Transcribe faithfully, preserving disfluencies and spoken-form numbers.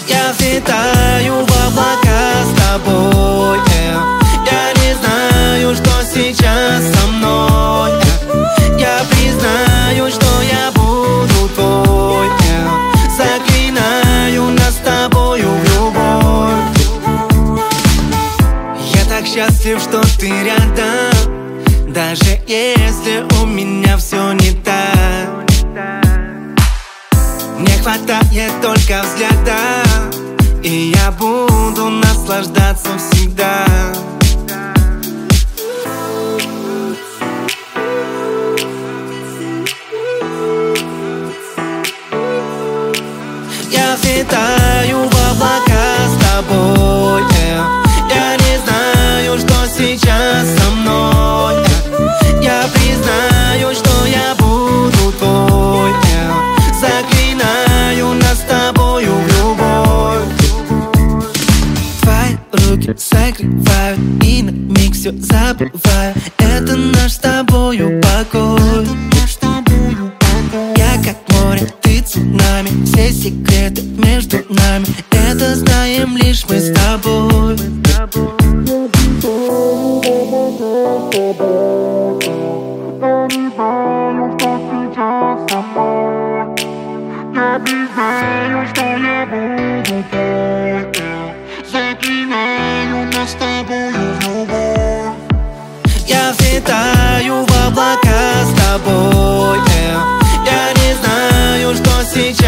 Я взлетаю в облака с тобой, э. Я не знаю, что сейчас со мной, э. Я признаю, что я буду твой, э. Заклинаю нас с тобою в любовь. Я так счастлив, что ты рядом, даже если у меня все не так. Мне хватает только взгляда, и я буду наслаждаться всегда. Я взлетаю в облака с тобой, э. Я не знаю, что сейчас со мной, э. Я признаю, что я буду твой, э. Заклинаю нас с тобою в любовь. Твои руки согревают, и на миг все забываю. Это наш с тобою покой. Я как море, ты цунами, все секреты между нами. Это знаем лишь мы с тобой. Я не знаю, что я буду твой, заклинаю нас с тобою в любовь. Я взлетаю в облака с тобой, э. Я не знаю, что сейчас